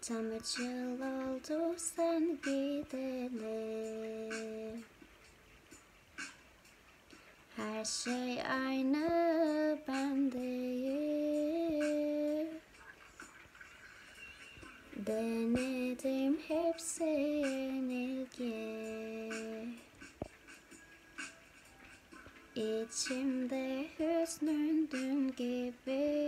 Tam 3 yıl oldu sen gideli. Her şey aynı bendeyim. Denedim hepsi yenilgi. İçimde hüznün dün gibi.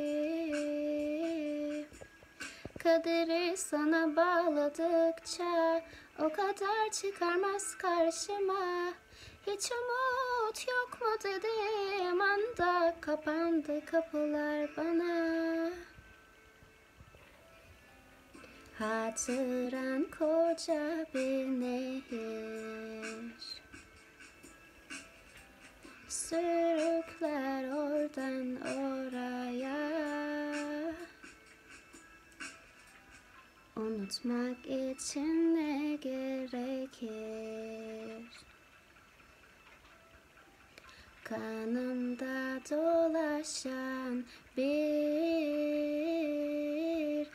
Kaderi sana bağladıkça o kadar çıkarmaz karşıma. Hiç umut yok mu dediğim anda kapandı kapılar bana. Hatıran koca bir nehir, sürükler oradan oraya. Unutmak için ne gerekir? Kanımda dolaşan bir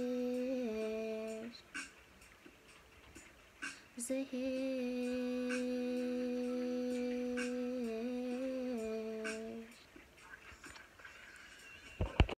zehir.